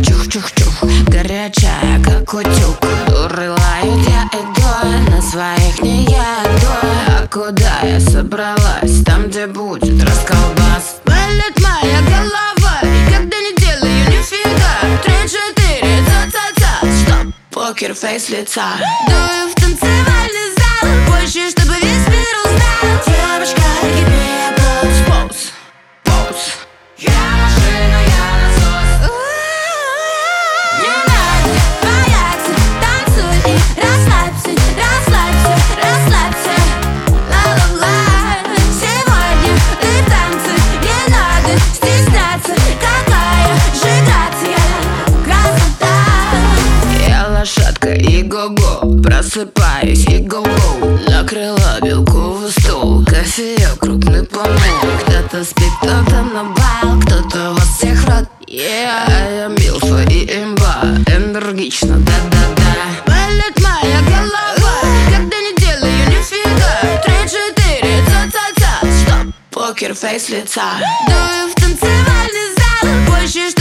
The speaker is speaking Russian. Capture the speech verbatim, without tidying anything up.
чух-чух-чух, горячая, как утюг. Дуры лают, я иду, на своих не еду. А куда я собралась? Там, где будет расколбас. Болит моя голова, когда не делаю нифига. Три-четыре, ца-ца-ца, стоп, покер-фейс лица. Дую в танцевальный зал, больше, чтобы весь мир узнал. Девочка, give me a pose, pose, pose. Я машина, я насос. Не надо бояться, танцуй и расслабься, расслабься, расслабься. Ла-ла-ла, сегодня ты в танце, не надо стесняться. Какая же грация, красота. Я лошадка и го-го, просыпаюсь и го-го. Накрыла белковый стол, кофеек, крупный помол. Кто-то спит, кто-то на бал, кто-то вас всех рад. Yeah, я милфа и имба, энергично, да-да-да. Болит моя голова, когда не делаю нифига. Три-четыре, ца-ца-ца, стоп, покер-фейс лица. Дую в танцевальный зал, больше,